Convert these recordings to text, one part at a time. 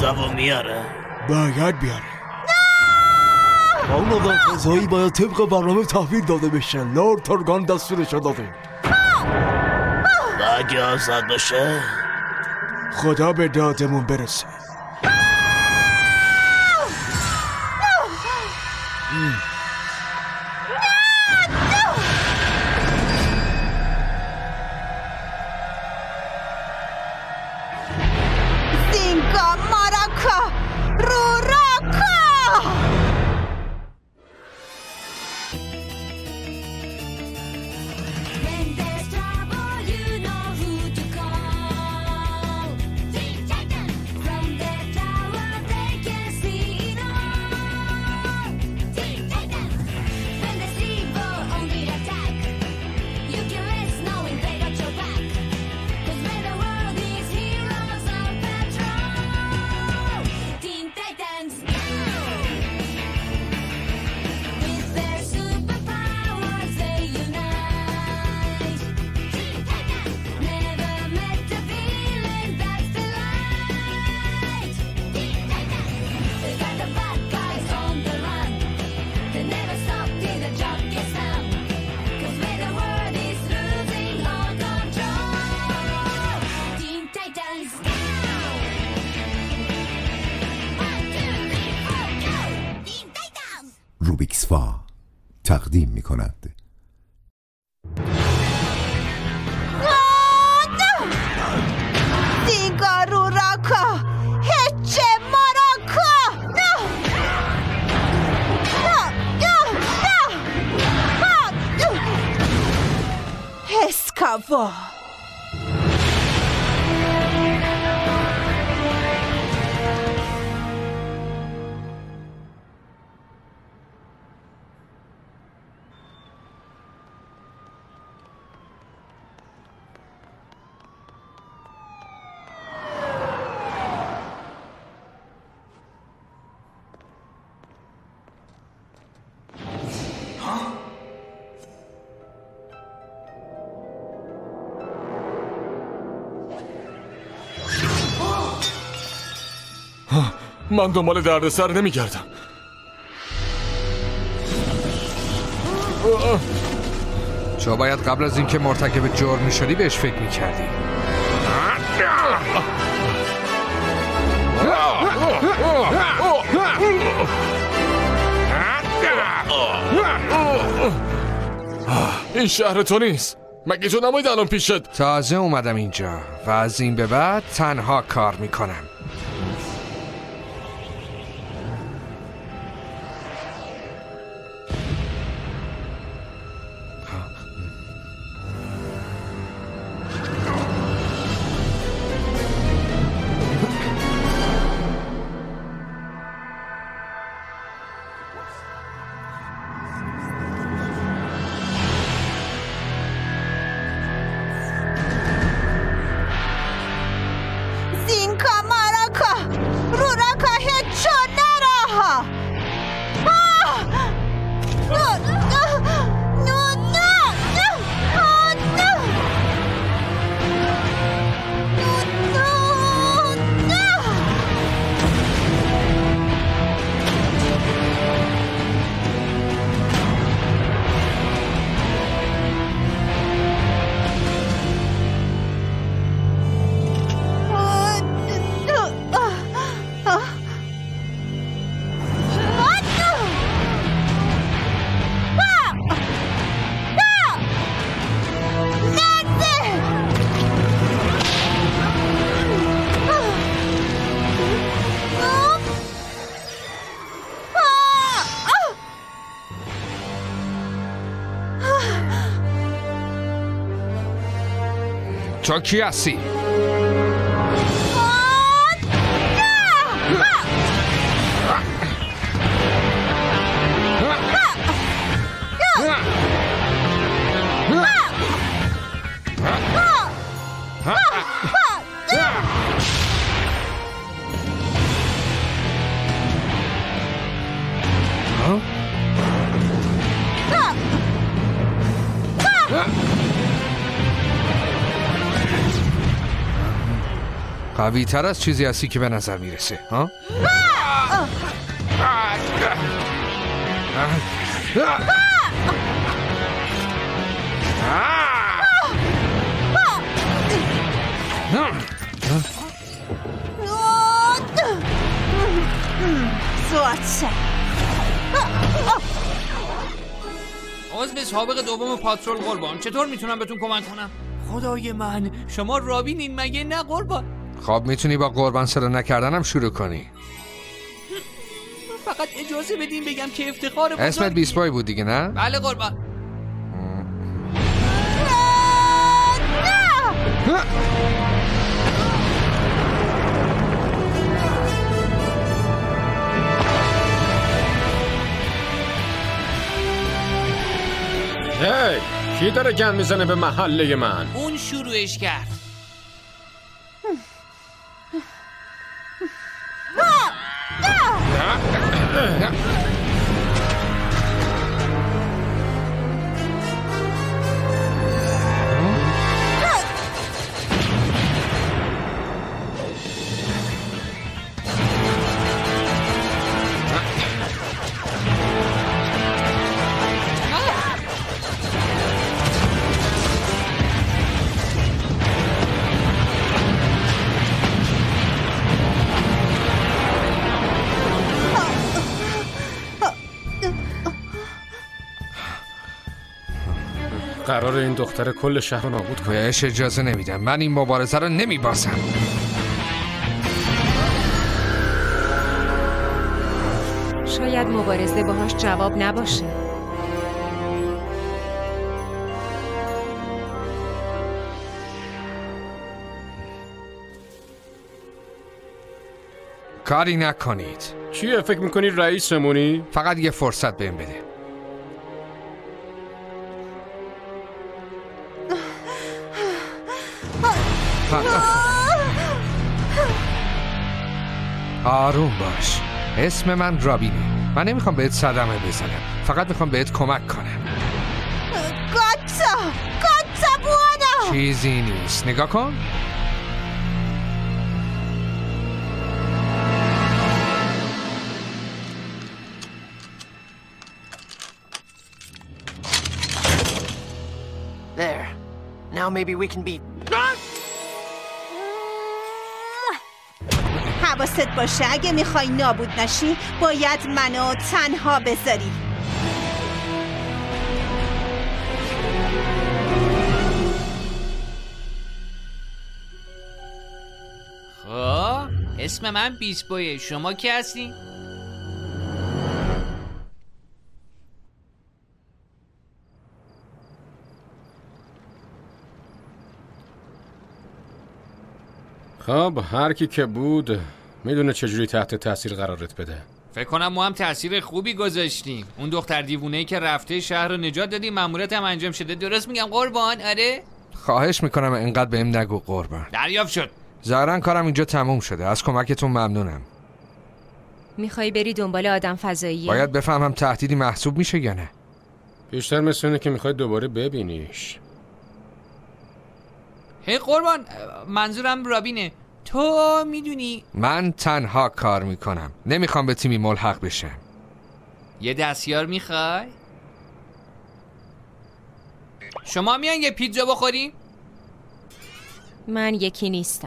دوام میاره؟ باید بیاره. اون آقا قضایی باید طبق برنامه تحویل داده بشه. لورد تورگان دستورشو داده. و اگه آزاد بشه؟ خدا به دادمون برسه. زینگا ماراکا روراکا. روبیکسفا تقدیم می کند زینگا روراکا هچه ماراکا. اسکاوا. من دنبال دردسر نمیگردم. تو باید قبل از اینکه مرتکب جرم میشدی بهش فکر میکردی. این شهر تو نیست. مگه تو نمایید الان پیشت؟ تازه اومدم اینجا و از این به بعد تنها کار میکنم. تو کی هستی؟ قوی تر از چیزی هستی که به نظر میرسه ها؟ عضو سابق دوم پاترول قربان، چطور میتونم بهتون کمک کنم؟ خدای من، شما رابینین مگه نه قربان؟ خب میتونی با قربان صدا نکردنم شروع کنی. فقط اجازه بدین بگم که افتخار بزرگیه. اسمت بیسپای بود دیگه نه؟ بله قربان. هی، کی داره گند میزنه به محله من؟ اون شروعش کرد. قرار این دختر کل شهر رو نابود کنه. بهش اجازه نمیدم. من این مبارزه رو نمیبازم. شاید مبارزه باهاش جواب نباشه. کاری نکنید. چیه فکر میکنی رئیسمونی؟ فقط یه فرصت بهم بده. آروم باش. اسم من رابینه. من نمیخوام بهت صدمه بزنم، فقط میخوام بهت کمک کنم. گاتا بوانا. چیزی نیست. نگاه کن. There. Now maybe we can be... حواست باشه اگه میخوای نابود نشی باید منو تنها بذاری. خب اسم من بیسپویه. شما کی هستی؟ خب هر کی که بود میدونه چجوری تحت تاثیر قرارت بده. فکر کنم ما هم تاثیر خوبی گذاشتیم. اون دختر دیوونه‌ای که رفته شهر رو نجات دادی، مأموریت هم انجام شده. درست میگم قربان؟ آره؟ خواهش میکنم اینقدر بهم نگو قربان. دریافت شد. ظاهرا کارم اینجا تموم شده. از کمکتون ممنونم. میخوای بری دنبال آدم فضاییه؟ باید بفهمم تهدیدی محسوب میشه یا نه. بیشتر مثل اینه که میخوای دوباره ببینیش. هی قربان، منظورم رابینه. تو میدونی من تنها کار میکنم. نمیخوام به تیمی ملحق بشم. یه دستیار میخوای؟ شما میان یه پیتزا بخوریم؟ من یکی نیستم.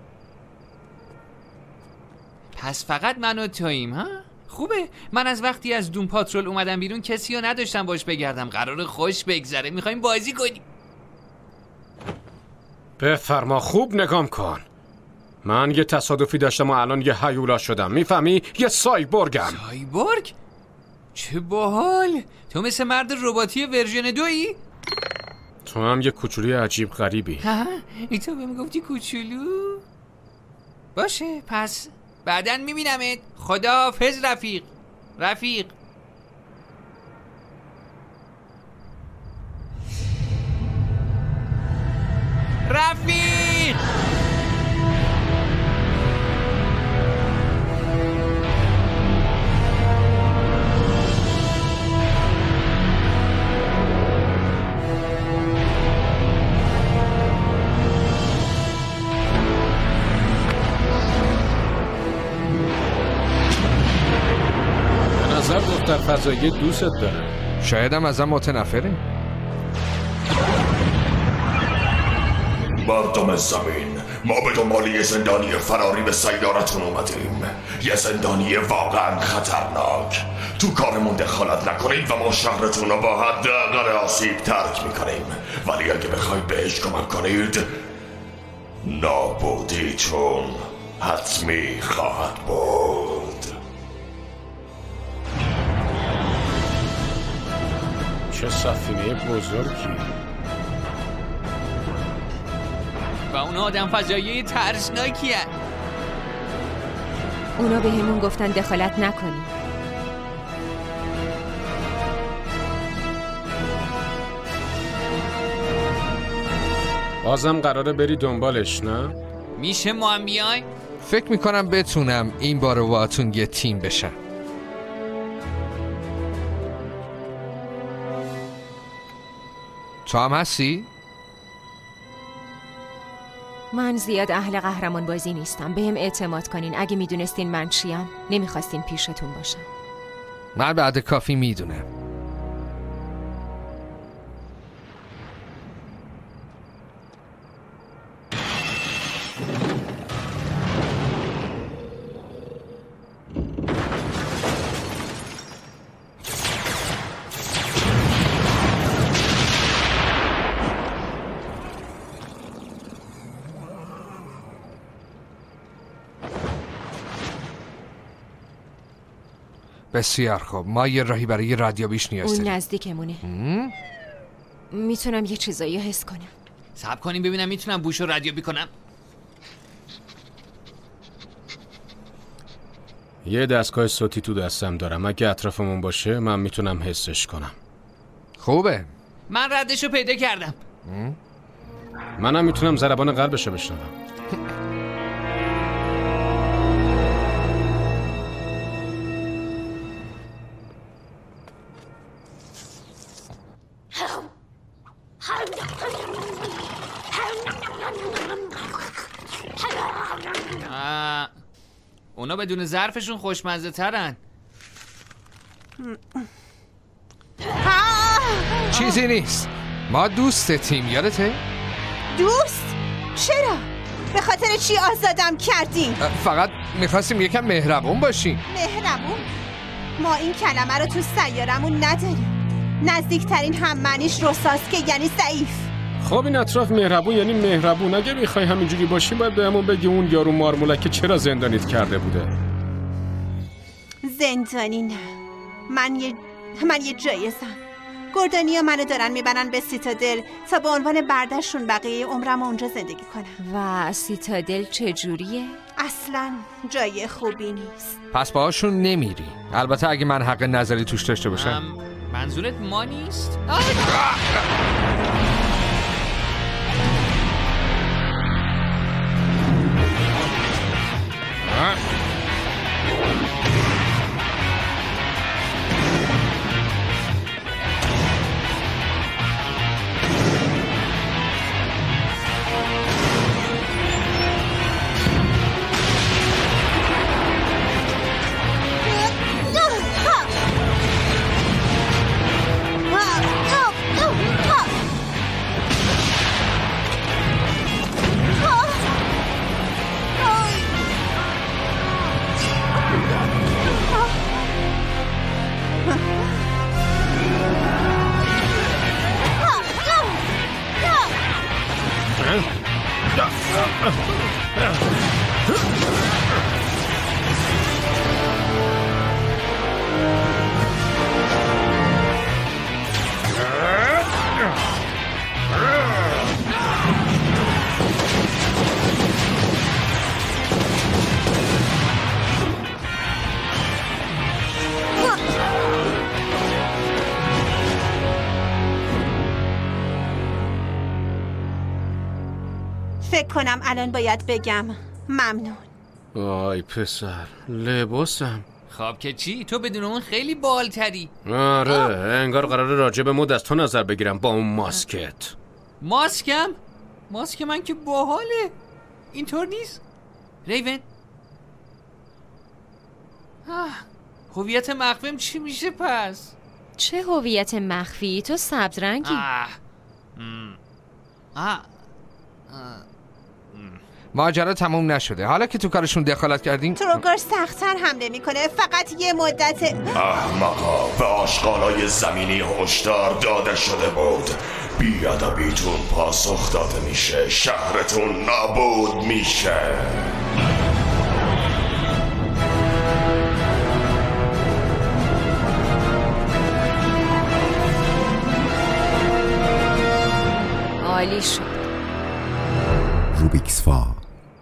پس فقط من و توییم ها؟ خوبه. من از وقتی از دون پاترول اومدم بیرون کسی رو نداشتم باش بگردم. قرار خوش بگذره. میخوایم بازی کنیم. بفرما خوب نگام کن. من یه تصادفی داشتم و الان یه هیولا شدم. میفهمی؟ یه سایبورگم. سایبورگ؟ چه باحال. تو مثل مرد رباتی ورژن 2ی؟ تو هم یه کوچولی عجیب غریبی. ها؟ ای تو بهم گفتی کوچولو؟ باشه پس بعداً میبینمت. خداحافظ رفیق. رفیق دختر فضایی دوستت داره. شایدم ازم متنفره. مردم زمین، ما به دنبال یه زندانی فراری به سیارتون اومدیم. یه زندانی واقعا خطرناک. تو کارمون دخالت نکنید و ما شهرتون رو با حداقل آسیب ترک میکنیم، ولی اگه بخواید بهش کمک کنید نابودیتون حتمی خواهد بود. چه سفینه بزرگی. و اون آدم فضایی ترسناکیه. اونا به همون گفتن دخالت نکنی. بازم قراره بری دنبالش نه؟ میشه ما هم بیایم؟ فکر میکنم بتونم این بار باهاتون یه تیم بشم. تو هم هستی؟ من زیاد اهل قهرمان بازی نیستم. بهم اعتماد کنین. اگه میدونستین من چیم نمیخواستین پیشتون باشم. من بعد کافی میدونم. بسیار خوب، ما یه راهی برای ردیابیش نیاز داریم. اون نزدیکمونه. میتونم یه چیزایی حس کنم. صبر کنیم ببینم میتونم بوشو ردیابی کنم. یه دستگاه صوتی تو دستم دارم. اگه اطرافمون باشه من میتونم حسش کنم. خوبه. من ردشو پیدا کردم. منم میتونم ضربان قلبشو بشنوم. اونا بدون ظرفشون خوشمزه ترن. چیزی نیست. ما دوستتیم، یادته؟ دوست؟ چرا؟ به خاطر چی آزادم کردین؟ فقط میخواستیم یکم مهربون باشیم. مهربون؟ ما این کلمه رو تو سیارمون نداریم. نزدیکترین هم معنیش رساست که یعنی ضعیف. خب این اطراف مهربون یعنی مهربون. اگه میخوای همینجوری باشی باید بهمون بگی اون یارو مارمولک چرا زندانیت کرده بوده. زندانی نه. من یه جایزم. گوردانیا منو دارن میبرن به سیتادل تا به عنوان بردشتون بقیه عمرم اونجا زندگی کنم. و سیتادل چجوریه؟ اصلا جای خوبی نیست. پس باهاشون نمیری. البته اگه من حق نظری توش داشته باشم. منظورت ما نیست؟ فکر کنم الان باید بگم ممنون. وای پسر، لباسم. خب که چی؟ تو بدون اون خیلی بالتری. آره انگار قراره راجع به مود از تو نظر بگیرم با اون ماسکت. ماسکم؟ ماسک من که باحاله. اینطور نیست؟ ریون؟ هویت مخفیم چی میشه پس؟ چه هویت مخفی؟ تو سبز رنگی. ماجرا تموم نشده. حالا که تو کارشون دخالت کردیم تروگار سخت‌تر حمله میکنه. فقط یه مدت. احمقا، به آشغالای زمینی هشدار داده شده بود. بیادبیتون پاسخ داده میشه، شهرتون نابود میشه. عالی شد. روبیکس فا.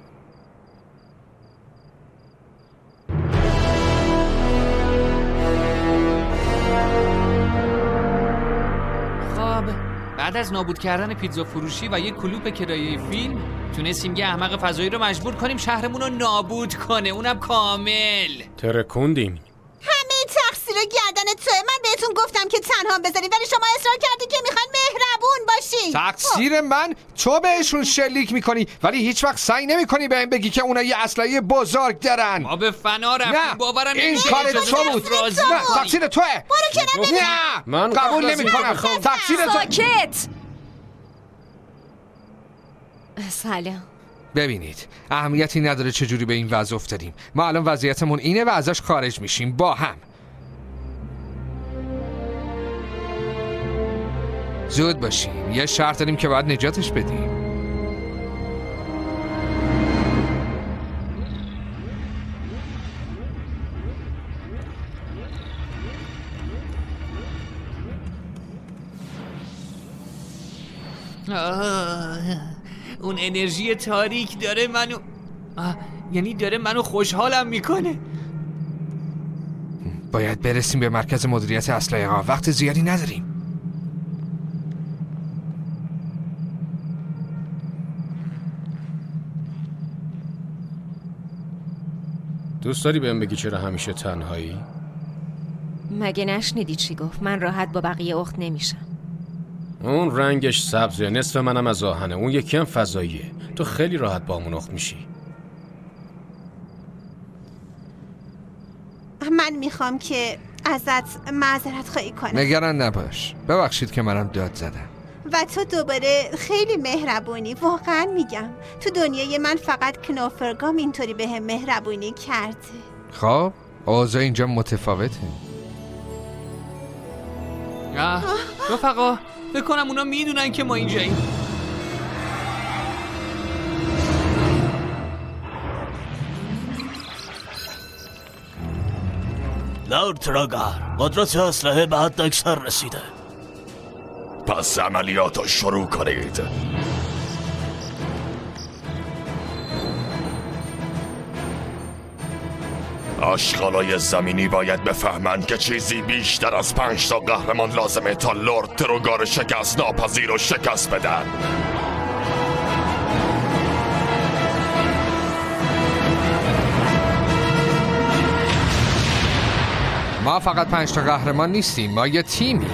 خب بعد از نابود کردن پیتزا فروشی و یک کلوپ کرایه فیلم تونستیم یه احمق فضایی رو مجبور کنیم شهرمون رو نابود کنه، اونم کامل. ترکوندیم. همه تقصیر گردن توه. من بهتون گفتم که تنها بذارید ولی شما اصرار کردید که میخواین مهربون باشین. تقصیر من؟ تو بهشون شلیک میکنی ولی هیچ وقت سعی نمیکنی بهم بگی که اونا یه اسلحه بزرگ دارن. ما به فنا رفتیم. نه، باورم این کار تو بود. نه، تقصیر توه. برو کنار ببین. نه، من قبول نمیکنم. تقصیر تو. ساکت. سلام. ببینید اهمیتی نداره چجوری به این وضع افتادیم. ما الان وضعیتمون اینه و ازش خارج میشیم با هم. زود باشیم، یه شهر داریم که باید نجاتش بدیم. اون انرژی تاریک داره منو یعنی داره منو خوشحالم میکنه. باید برسیم به مرکز مدیریت اسلحه ها. وقت زیادی نداریم. دوست داری بهم بگی چرا همیشه تنهایی؟ مگه نشنیدی چی گفت؟ من راحت با بقیه اخت نمیشم. اون رنگش سبزه، نصف منم از آهنه، اون یکی هم فضاییه. تو خیلی راحت با همون اخت میشی. من میخوام که ازت معذرت خواهی کنم. نگران نباش. ببخشید که منم داد زدم. و تو دوباره خیلی مهربونی. واقعا میگم تو دنیای من فقط کنوفرگام اینطوری به هم مهربونی کرده. خب اوضاع اینجا متفاوته. رفقا بکنم اونا میدونن که ما اینجاییم. لورد تروگار، قدرت اسلحه به حد اکثر رسیده. پس عملیات رو شروع کنید. آشغالای زمینی باید بفهمند که چیزی بیشتر از 5 تا قهرمان لازمه تا لورد تروگار شکست ناپذیر رو شکست بدن. ما فقط 5 تا قهرمان نیستیم، ما یه تیمی.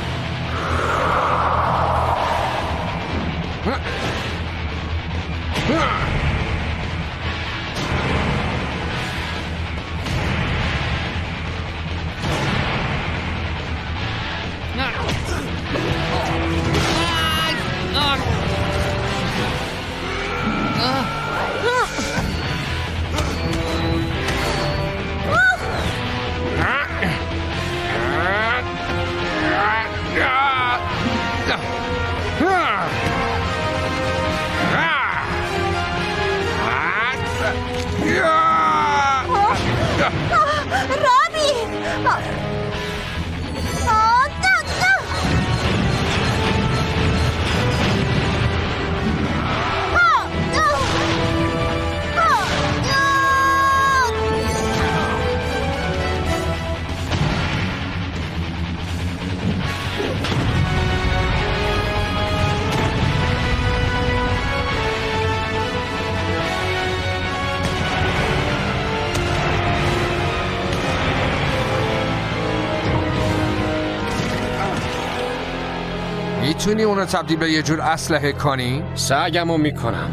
میتونی اونو تبدیل به یه جور اسلحه کنی؟ سعیمو میکنم.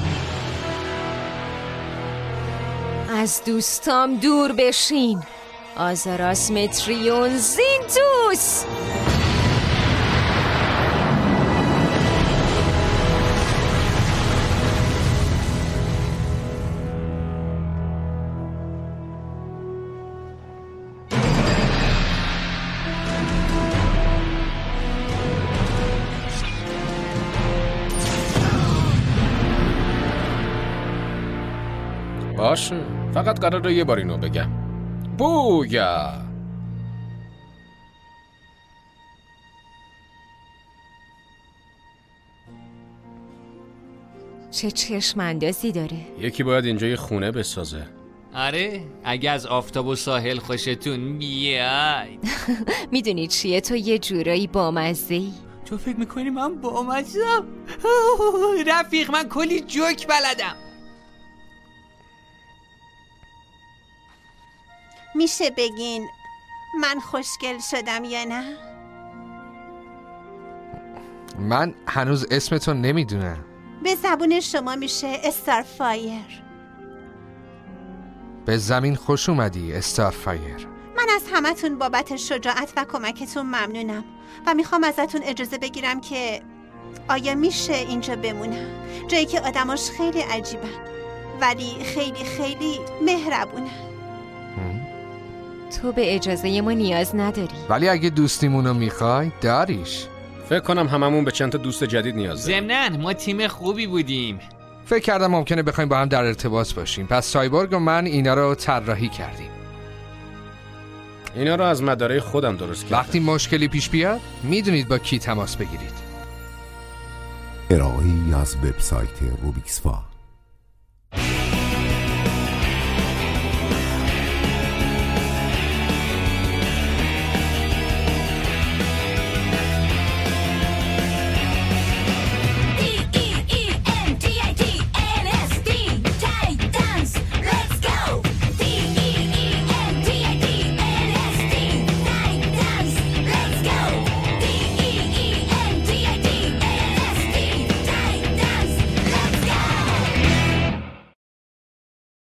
از دوستام دور بشین. آزاراس متریون زینتوس. باشه، فقط قراره یه بار اینو بگم. بویا. چه چشم اندازی داره. یکی باید اینجا یه خونه بسازه. آره، اگه از آفتاب و ساحل خوشتون بیای. میدونی چیه، تو یه جورایی بامزه‌ای. تو فکر میکنی من بامزه‌ام؟ رفیق، من کلی جوک بلدم. میشه بگین من خوشگل شدم یا نه؟ من هنوز اسمتو نمیدونم. به زبون شما میشه استارفایر. به زمین خوش اومدی استارفایر. من از همتون بابت شجاعت و کمکتون ممنونم و میخوام ازتون اجازه بگیرم که آیا میشه اینجا بمونم، جایی که آدماش خیلی عجیبن ولی خیلی خیلی مهربونن. تو به اجازه ما نیاز نداری، ولی اگه دوستیمونو میخوای داریش. فکر کنم هممون به چند تا دوست جدید نیاز داریم. ضمناً ما تیم خوبی بودیم. فکر کردم ممکنه بخوایم با هم در ارتباط باشیم، پس سایبورگ و من اینا رو طراحی کردیم. اینا رو از مدارای خودم درست کردم. وقتی مشکلی پیش بیاد میدونید با کی تماس بگیرید. ارائه‌ای از وبسایت روبیکسفا.